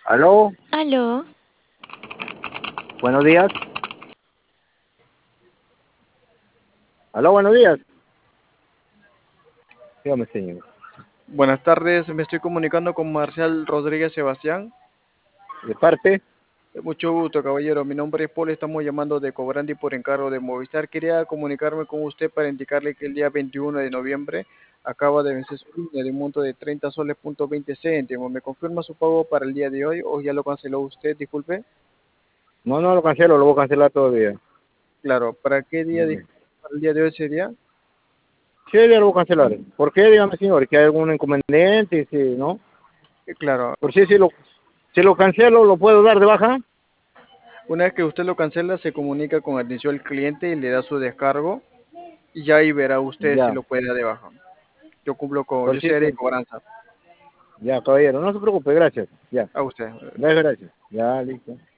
Aló, Aló, buenos días. Aló, buenos días. Dígame, señor. Buenas tardes, me estoy comunicando con Marcial Rodríguez Sebastián. ¿De parte? Mucho gusto, caballero. Mi nombre es Paul, estamos llamando de Cobrandi por encargo de Movistar. Quería comunicarme con usted para indicarle que el día 21 de noviembre acaba de vencer su línea de un monto de 30 soles punto 20 céntimos. ¿Me confirma su pago para el día de hoy o ya lo canceló usted? Disculpe. No, no lo cancelo, lo voy a cancelar todavía. Claro, ¿para qué día? ¿Para el día de hoy sería? Sí, ya lo voy a cancelar. ¿Por qué? Dígame, señor, que hay algún inconveniente, si no. Claro, Por si lo cancelo, ¿lo puedo dar de baja? una vez que usted lo cancela, se comunica con atención al cliente y le da su descargo y ya ahí verá usted si Ya, lo puede dar de baja. por Yo si, soy área de cobranza. ya, caballero, no se preocupe, gracias. Ya, A usted. gracias. Ya, listo.